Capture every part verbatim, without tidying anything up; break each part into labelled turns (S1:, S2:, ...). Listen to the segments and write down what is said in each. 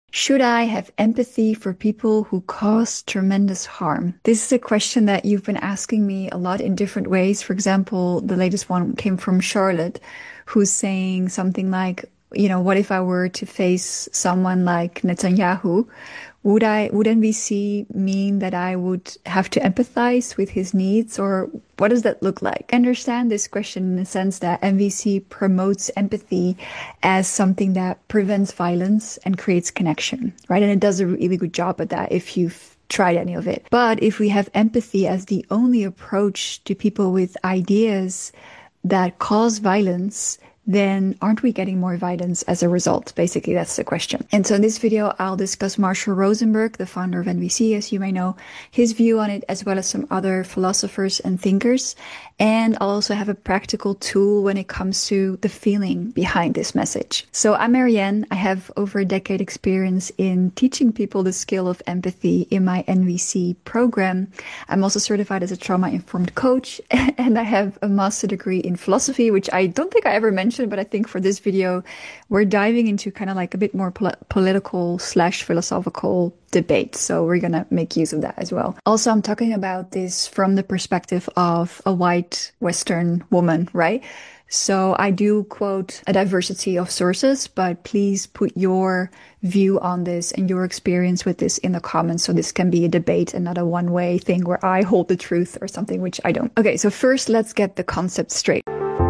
S1: Should I have empathy for people who cause tremendous harm? This is a question that you've been asking me a lot in different ways. For example, the latest one came from Charlotte, who's saying something like, you know, what if I were to face someone like Netanyahu? Would I, would N V C mean that I would have to empathize with his needs, or what does that look like? I understand this question in the sense that N V C promotes empathy as something that prevents violence and creates connection, right? And it does a really good job at that if you've tried any of it. But if we have empathy as the only approach to people with ideas that cause violence, then aren't we getting more violence as a result? Basically, that's the question. And so in this video, I'll discuss Marshall Rosenberg, the founder of N V C, as you may know, his view on it, as well as some other philosophers and thinkers. And I'll also have a practical tool when it comes to the feeling behind this message. So I'm Marianne. I have over a decade experience in teaching people the skill of empathy in my N V C program. I'm also certified as a trauma-informed coach, and I have a master degree in philosophy, which I don't think I ever mentioned, but I think for this video, we're diving into kind of like a bit more pol- political slash philosophical debate. So we're going to make use of that as well. Also, I'm talking about this from the perspective of a white Western woman, right? So I do quote a diversity of sources, but please put your view on this and your experience with this in the comments. So this can be a debate and not a one-way thing where I hold the truth or something, which I don't. Okay, so first let's get the concept straight.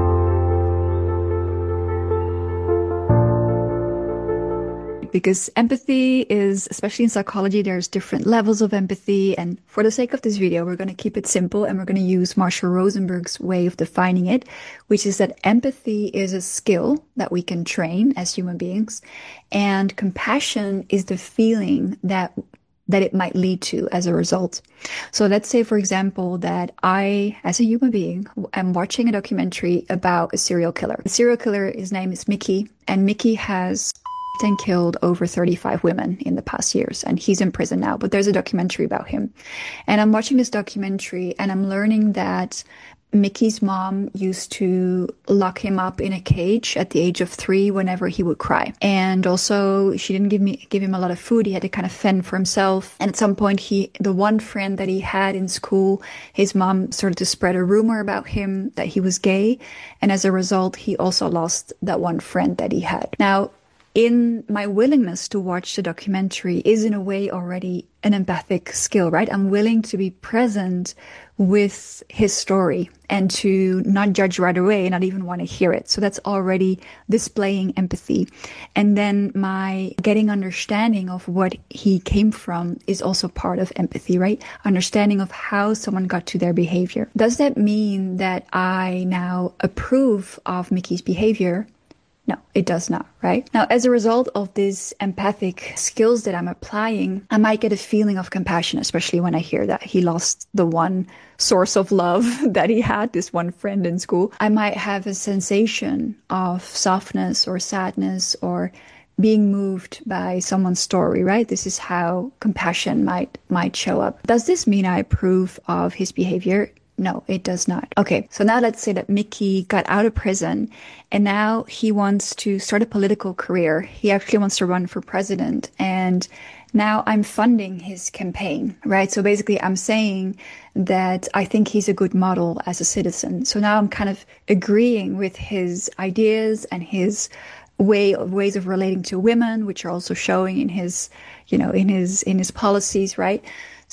S1: Because empathy is, especially in psychology, there's different levels of empathy. And for the sake of this video, we're going to keep it simple and we're going to use Marshall Rosenberg's way of defining it, which is that empathy is a skill that we can train as human beings. And compassion is the feeling that that it might lead to as a result. So let's say, for example, that I, as a human being, am watching a documentary about a serial killer. The serial killer, his name is Mickey, and Mickey has and killed over thirty-five women in the past years, and he's in prison now, but there's a documentary about him. And I'm watching this documentary and I'm learning that Mickey's mom used to lock him up in a cage at the age of three whenever he would cry. And also she didn't give me give him a lot of food. He had to kind of fend for himself. And at some point, he the one friend that he had in school, his mom started to spread a rumor about him that he was gay. And as a result, he also lost that one friend that he had. Now, in my willingness to watch the documentary is in a way already an empathic skill, right? I'm willing to be present with his story and to not judge right away, not even want to hear it. So that's already displaying empathy. And then my getting understanding of what he came from is also part of empathy, right? Understanding of how someone got to their behavior. Does that mean that I now approve of Mickey's behavior? No, it does not, right? Now, as a result of these empathic skills that I'm applying, I might get a feeling of compassion, especially when I hear that he lost the one source of love that he had, this one friend in school. I might have a sensation of softness or sadness or being moved by someone's story, right? This is how compassion might might show up. Does this mean I approve of his behavior? No, it does not. Okay, so now let's say that Mickey got out of prison and now he wants to start a political career. He actually wants to run for president, and now I'm funding his campaign, right? So basically I'm saying that I think he's a good model as a citizen. So now I'm kind of agreeing with his ideas and his way of ways of relating to women, which are also showing in his, you know, in his, in his policies, right?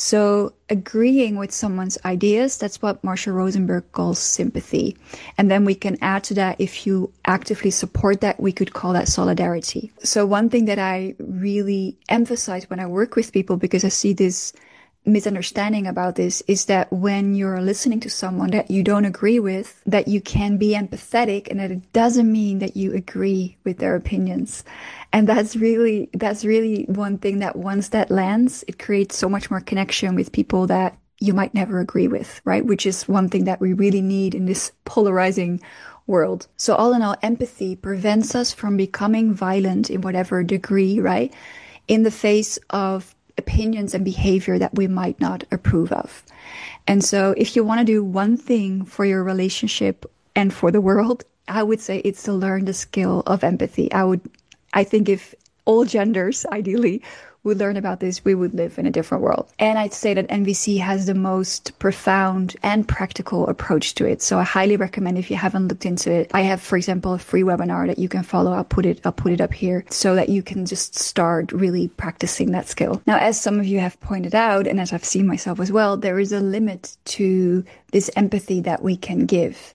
S1: So agreeing with someone's ideas, that's what Marshall Rosenberg calls sympathy. And then we can add to that, if you actively support that, we could call that solidarity. So one thing that I really emphasize when I work with people, because I see this misunderstanding about this, is that when you're listening to someone that you don't agree with, that you can be empathetic, and that it doesn't mean that you agree with their opinions. And that's really, that's really one thing that once that lands, it creates so much more connection with people that you might never agree with, right? Which is one thing that we really need in this polarizing world. So all in all, empathy prevents us from becoming violent in whatever degree, right? In the face of opinions and behavior that we might not approve of. And so if you want to do one thing for your relationship and for the world, I would say it's to learn the skill of empathy. I would, I think if all genders, ideally, would learn about this, we would live in a different world. And I'd say that N V C has the most profound and practical approach to it. So I highly recommend, if you haven't looked into it, I have, for example, a free webinar that you can follow. I'll put it, I'll put it up here so that you can just start really practicing that skill. Now, as some of you have pointed out, and as I've seen myself as well, there is a limit to this empathy that we can give.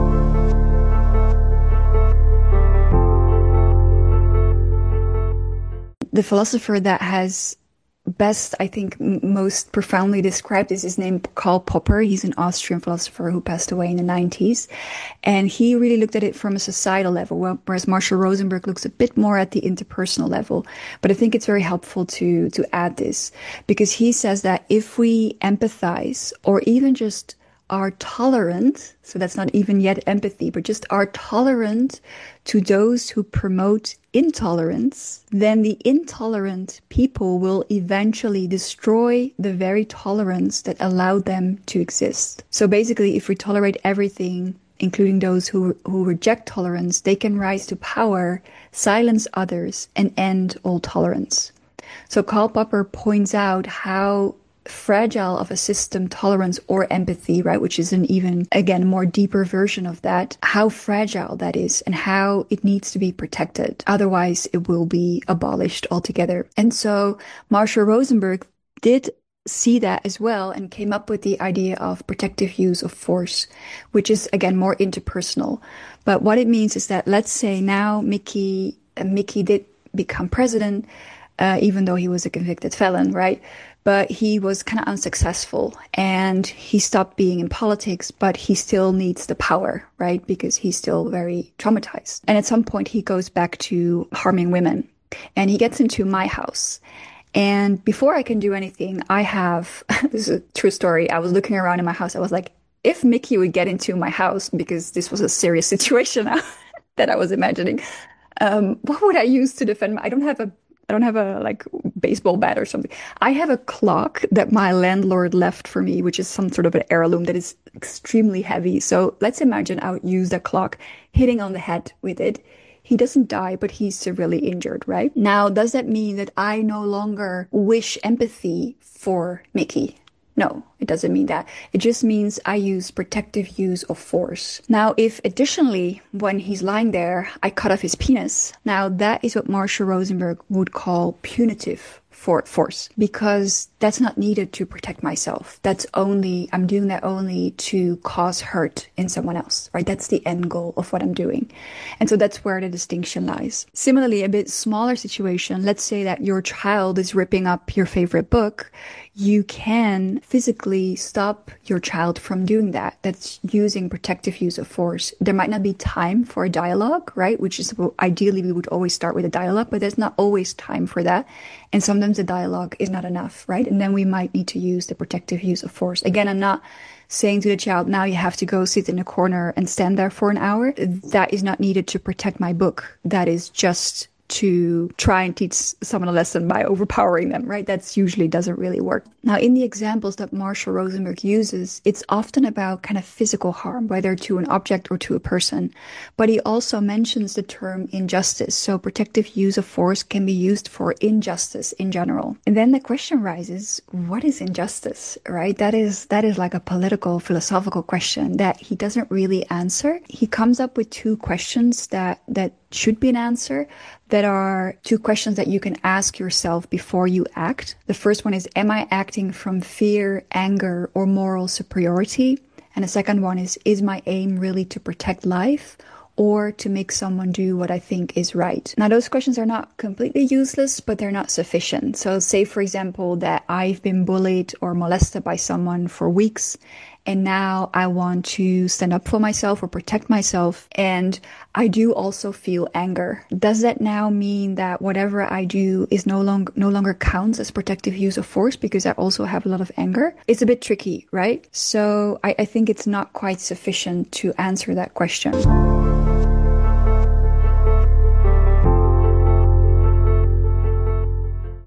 S1: The philosopher that has best, I think, most profoundly described this is named Karl Popper. He's an Austrian philosopher who passed away in the nineties. And he really looked at it from a societal level, whereas Marshall Rosenberg looks a bit more at the interpersonal level. But I think it's very helpful to, to add this, because he says that if we empathize, or even just are tolerant, so that's not even yet empathy, but just are tolerant to those who promote intolerance, then the intolerant people will eventually destroy the very tolerance that allowed them to exist. So basically, if we tolerate everything, including those who, who reject tolerance, they can rise to power, silence others, and end all tolerance. So Karl Popper points out how fragile of a system tolerance or empathy, right, which is an even, again, more deeper version of that, how fragile that is and how it needs to be protected. Otherwise, it will be abolished altogether. And so Marshall Rosenberg did see that as well and came up with the idea of protective use of force, which is, again, more interpersonal. But what it means is that, let's say now Mickey, uh, Mickey did become president, uh, even though he was a convicted felon, right? But he was kind of unsuccessful and he stopped being in politics, but he still needs the power, right? Because he's still very traumatized. And at some point he goes back to harming women and he gets into my house. And before I can do anything, I have, this is a true story. I was looking around in my house. I was like, if Mickey would get into my house, because this was a serious situation that I was imagining, um, what would I use to defend my, I don't have a I don't have a like baseball bat or something. I have a clock that my landlord left for me, which is some sort of an heirloom that is extremely heavy. So let's imagine I would use that clock, hitting on the head with it. He doesn't die, but he's severely injured, right? Now, does that mean that I no longer wish empathy for Mickey? No, it doesn't mean that. It just means I use protective use of force. Now, if additionally, when he's lying there, I cut off his penis, now that is what Marshall Rosenberg would call punitive for force, because that's not needed to protect myself. That's only, I'm doing that only to cause hurt in someone else, right? That's the end goal of what I'm doing. And so that's where the distinction lies. Similarly, a bit smaller situation, let's say that your child is ripping up your favorite book. You can physically stop your child from doing that. That's using protective use of force. There might not be time for a dialogue, right? Which is, well, ideally we would always start with a dialogue, but there's not always time for that. And sometimes the dialogue is not enough, right? And then we might need to use the protective use of force. Again, I'm not saying to the child, now you have to go sit in a corner and stand there for an hour. That is not needed to protect my book. That is just to try and teach someone a lesson by overpowering them, right? That's usually doesn't really work. Now, in the examples that Marshall Rosenberg uses, it's often about kind of physical harm, whether to an object or to a person. But he also mentions the term injustice. So protective use of force can be used for injustice in general. And then the question rises, what is injustice, right? That is, that is like a political, philosophical question that he doesn't really answer. He comes up with two questions that, that should be an answer. That are two questions that you can ask yourself before you act. The first one is, am I acting from fear, anger, or moral superiority? And the second one is, is my aim really to protect life or to make someone do what I think is right? Now, those questions are not completely useless, but they're not sufficient. So say, for example, that I've been bullied or molested by someone for weeks, and now I want to stand up for myself or protect myself. And I do also feel anger. Does that now mean that whatever I do is no longer no longer counts as protective use of force because I also have a lot of anger? It's a bit tricky, right? So I, I think it's not quite sufficient to answer that question.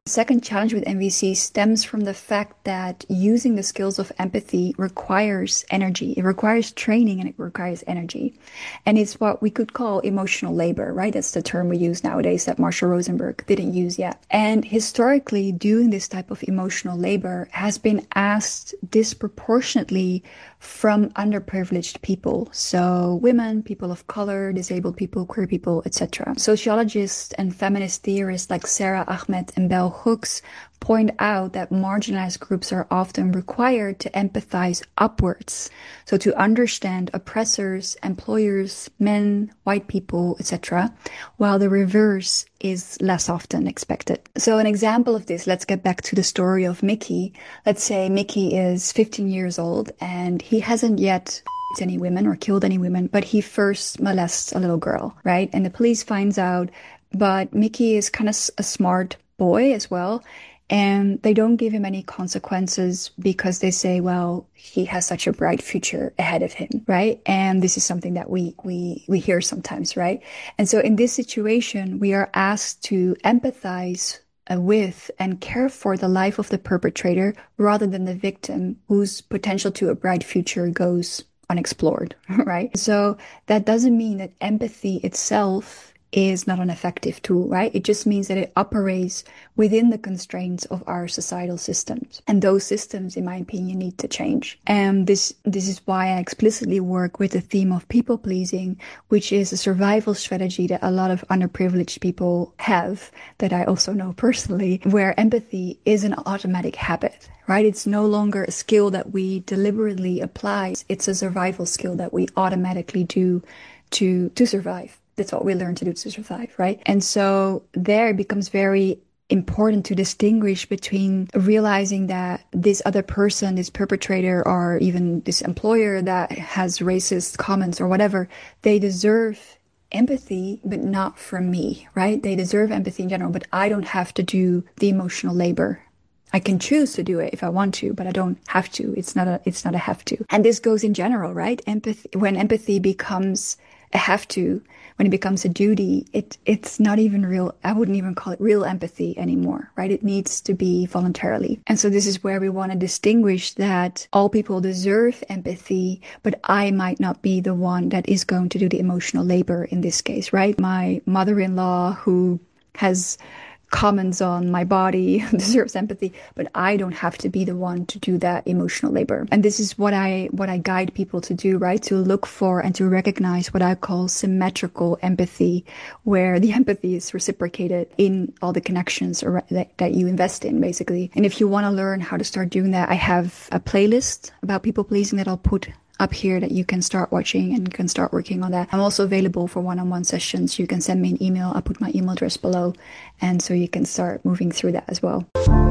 S1: The second challenge with N V C stems from the fact that using the skills of empathy requires energy. It requires training and it requires energy. And it's what we could call emotional labor, right? That's the term we use nowadays that Marshall Rosenberg didn't use yet. And historically, doing this type of emotional labor has been asked disproportionately from underprivileged people. So women, people of color, disabled people, queer people, et cetera. Sociologists and feminist theorists like Sarah Ahmed and Bell Hooks point out that marginalized groups are often required to empathize upwards. So to understand oppressors, employers, men, white people, et cetera, while the reverse is less often expected. So an example of this, let's get back to the story of Mickey. Let's say Mickey is fifteen years old and he hasn't yet any women or killed any women, but he first molests a little girl, right? And the police finds out, but Mickey is kind of a smart boy as well. And they don't give him any consequences because they say, well, he has such a bright future ahead of him, right? And this is something that we, we, we hear sometimes, right? And so in this situation, we are asked to empathize uh, with and care for the life of the perpetrator rather than the victim whose potential to a bright future goes unexplored, right? So that doesn't mean that empathy itself is not an effective tool, right? It just means that it operates within the constraints of our societal systems. And those systems, in my opinion, need to change. And this, this is why I explicitly work with the theme of people pleasing, which is a survival strategy that a lot of underprivileged people have, that I also know personally, where empathy is an automatic habit, right? It's no longer a skill that we deliberately apply. It's a survival skill that we automatically do to, to survive. That's what we learn to do to survive, right? And so there it becomes very important to distinguish between realizing that this other person, this perpetrator, or even this employer that has racist comments or whatever, they deserve empathy, but not from me, right? They deserve empathy in general, but I don't have to do the emotional labor. I can choose to do it if I want to, but I don't have to. It's not a, it's not a have to. And this goes in general, right? Empathy, when empathy becomes a have to, when it becomes a duty, it it's not even real. I wouldn't even call it real empathy anymore, right? It needs to be voluntarily. And so this is where we want to distinguish that all people deserve empathy, but I might not be the one that is going to do the emotional labor in this case, right? My mother-in-law who has comments on my body deserves empathy, but I don't have to be the one to do that emotional labor. And this is what I what I guide people to do, right? To look for and to recognize what I call symmetrical empathy, where the empathy is reciprocated in all the connections or that, that you invest in, basically. And if you want to learn how to start doing that, I have a playlist about people pleasing that I'll put up here that you can start watching and you can start working on that. I'm also available for one-on-one sessions. You can send me an email. I'll put my email address below. And so you can start moving through that as well.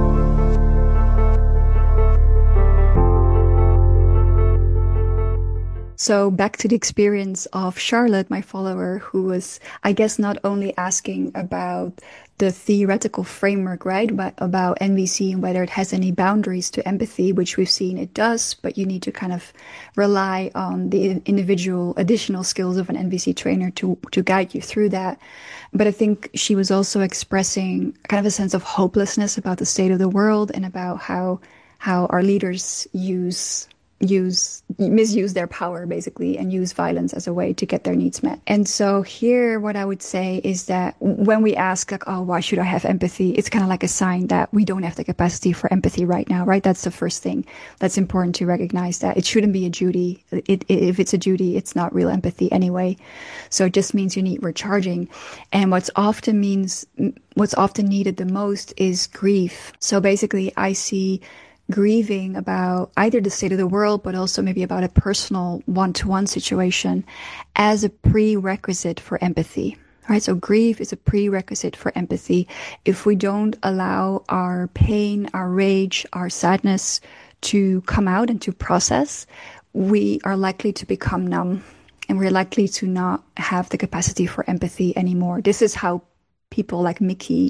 S1: So back to the experience of Charlotte, my follower, who was, I guess, not only asking about the theoretical framework, right, but about N V C and whether it has any boundaries to empathy, which we've seen it does, but you need to kind of rely on the individual additional skills of an N V C trainer to, to guide you through that. But I think she was also expressing kind of a sense of hopelessness about the state of the world and about how, how our leaders use use misuse their power basically and use violence as a way to get their needs met. And so here what I would say is that when we ask like, oh, why should I have empathy? It's kind of like a sign that we don't have the capacity for empathy right now, right? That's the first thing that's important to recognize, that it shouldn't be a duty. It, it, if it's a duty, it's not real empathy anyway. So it just means you need recharging. And what's often means what's often needed the most is grief. So basically I see grieving about either the state of the world, but also maybe about a personal one-to-one situation as a prerequisite for empathy. Right? So grief is a prerequisite for empathy. If we don't allow our pain, our rage, our sadness to come out and to process, we are likely to become numb and we're likely to not have the capacity for empathy anymore. This is how people like Mickey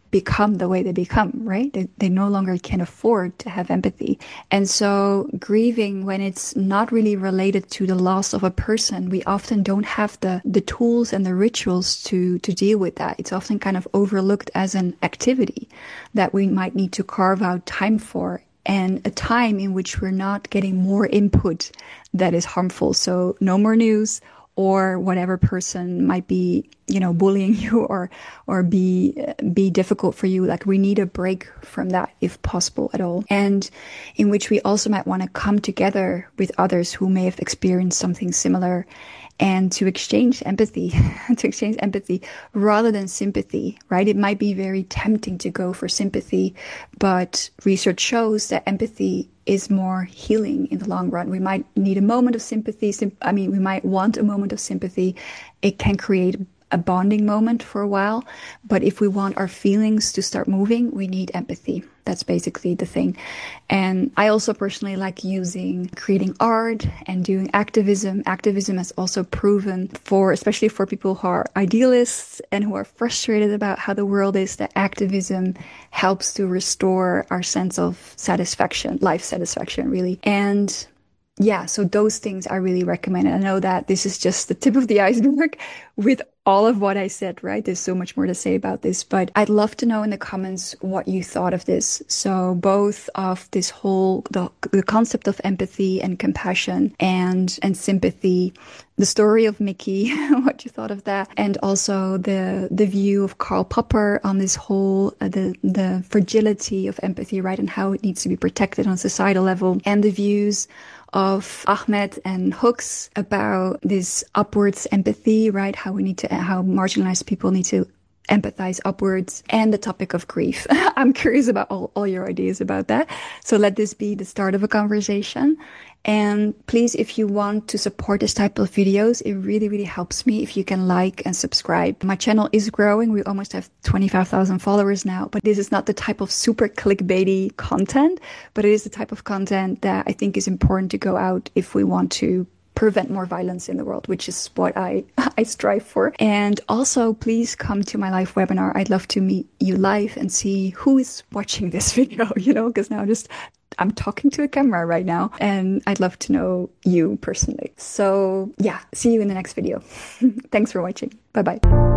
S1: become the way they become, right? They, they no longer can afford to have empathy. And so grieving, when it's not really related to the loss of a person, we often don't have the, the tools and the rituals to, to deal with that. It's often kind of overlooked as an activity that we might need to carve out time for, and a time in which we're not getting more input that is harmful. So no more news, or whatever person might be, you know, bullying you or, or be, be difficult for you. Like, we need a break from that if possible at all. And in which we also might want to come together with others who may have experienced something similar, and to exchange empathy, to exchange empathy rather than sympathy, right? It might be very tempting to go for sympathy, but research shows that empathy is more healing in the long run. We might need a moment of sympathy. I mean, we might want a moment of sympathy. It can create a bonding moment for a while. But if we want our feelings to start moving, we need empathy. That's basically the thing. And I also personally like using, creating art and doing activism. Activism has also proven for, especially for people who are idealists and who are frustrated about how the world is, that activism helps to restore our sense of satisfaction, life satisfaction, really. And yeah, so those things I really recommend. I know that this is just the tip of the iceberg with all of what I said, right? There's so much more to say about this, but I'd love to know in the comments what you thought of this. So both of this whole, the, the concept of empathy and compassion and, and sympathy, the story of Mickey, what you thought of that, and also the, the view of Karl Popper on this whole, uh, the, the fragility of empathy, right? And how it needs to be protected on a societal level, and the views of Ahmed and Hooks about this upwards empathy, right? How we need to, how marginalized people need to empathize upwards, and the topic of grief. I'm curious about all, all your ideas about that. So let this be the start of a conversation. And please, if you want to support this type of videos, it really, really helps me if you can like and subscribe. My channel is growing. We almost have twenty-five thousand followers now, but this is not the type of super clickbaity content, but it is the type of content that I think is important to go out if we want to prevent more violence in the world, which is what I, I strive for. And also, please come to my live webinar. I'd love to meet you live and see who is watching this video, you know, because now just I'm talking to a camera right now, and I'd love to know you personally. So yeah, see you in the next video. Thanks for watching. Bye-bye.